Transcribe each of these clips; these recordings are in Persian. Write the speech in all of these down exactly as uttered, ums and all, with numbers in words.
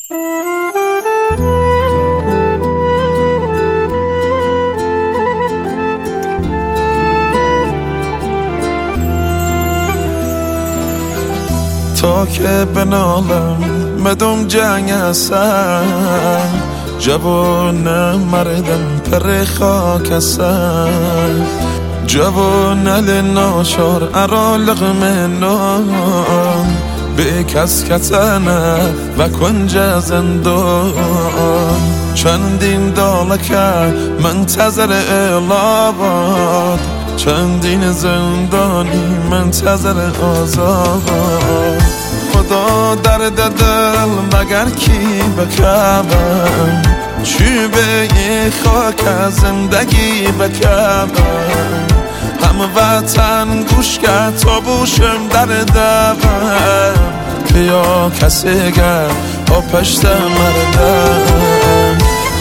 تا که بنالم مدوم جنگ هستم جوان مردم پر خاک هستم جوان لناشار ارا لغم نام به کس کتنه و کنج زندان چندین دالکه منتظر اعلاباد چندین زندانی منتظر آزاد خدا درد دل مگر کی بکبم چی به یه خاک زندگی بکبم هم وطن گوش کرد تا بوشم در دبم بیا کسی گر با پشت مردم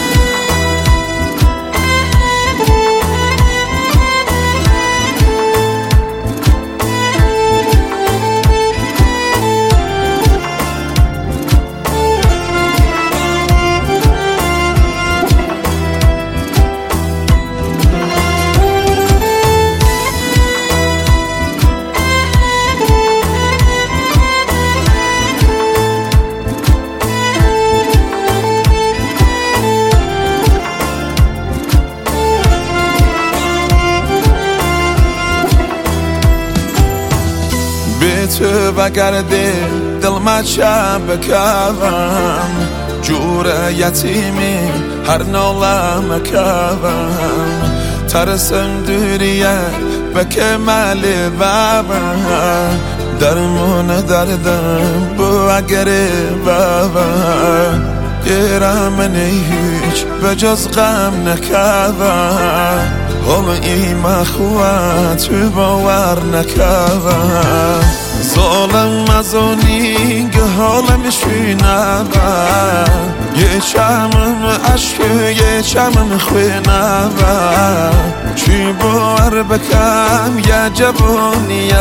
به تو بگرده دل مچه بکوم جور یتیمی هر ناله مکوم ترسم دوریه به کمال بابم درمون دردم بو اگره بابم گرم نیچ به جز غم نکوم حال ایمه خواه تو باور نکوم ظالم مزانی که حالم شوینم یه چمم عشق یه چمم خوینم چی باور بکم یه جوانیم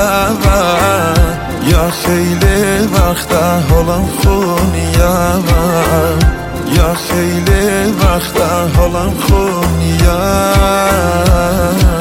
یا خیلی وقت حالم خونیم یا خیلی وقت حالم خونیم